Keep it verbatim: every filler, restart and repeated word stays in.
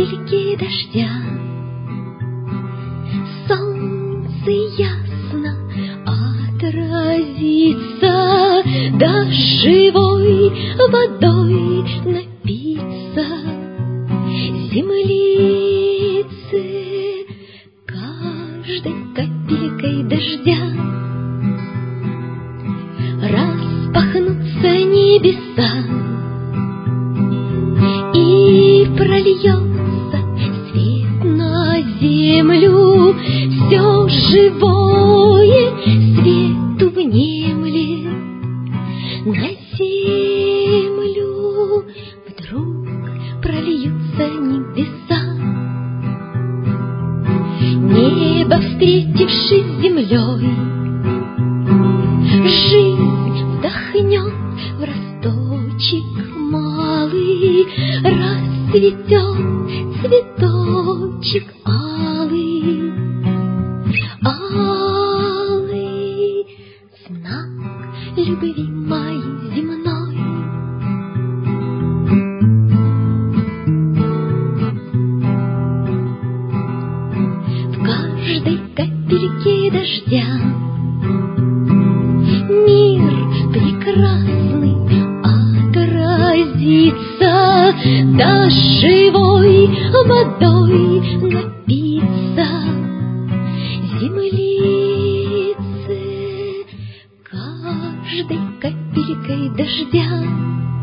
капельки дождя. Солнце ясно отразится, да живой водой напиться землицы каждой капелькой дождя. Распахнутся небеса, и прольется свет на землю, все живое свету внемлет. На землю вдруг прольются небеса. Небо, встретившись с землей, жизнь вдохнет в росточек малый, расцветет цветочек алый, алый знак любви моей земной. В каждой капельке дождя мир прекрасный отразится, да живой водой напиться землицы каждой капелькой дождя.